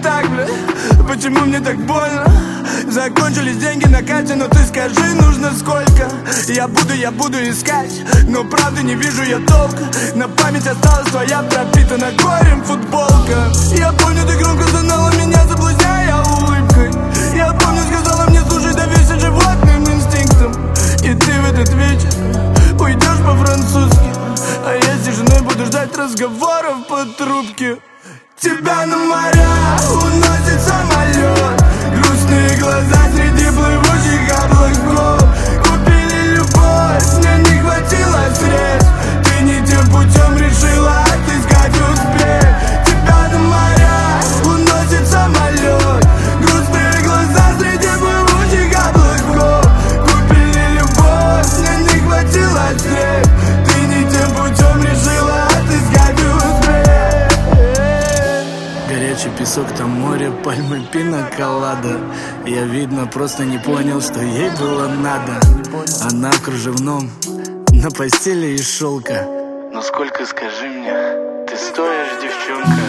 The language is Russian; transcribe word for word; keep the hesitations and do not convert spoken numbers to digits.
так, бля? Почему мне так больно? Закончились деньги на карте, но ты скажи, нужно сколько? Я буду, я буду искать, но правда не вижу я толка. На память осталась твоя пропитана горем футболка. Я помню, ты громко знала меня, заблудняя улыбкой. Я помню, сказала мне, слушай, доверься животным инстинктам. И ты в этот вечер уйдешь по-французски, а я с тишиной буду ждать разговоров по трубке. Тебя на моря уносит самолет, грустные глаза среди плывущих облаков. Купили любовь, мне не хватило средств. Ты не тем путем решила отыскать успех. Тебя на моря уносит самолет, грустные глаза среди плывущих облаков. Купили любовь, мне не хватило средств. Ты не тем путем решила отыскать успех. Горячий песок, там море, пальмы, пина-колада. Я, видно, просто не понял, что ей было надо. Она в кружевном, на постели из шелка. Но сколько, скажи мне, ты стоишь, девчонка?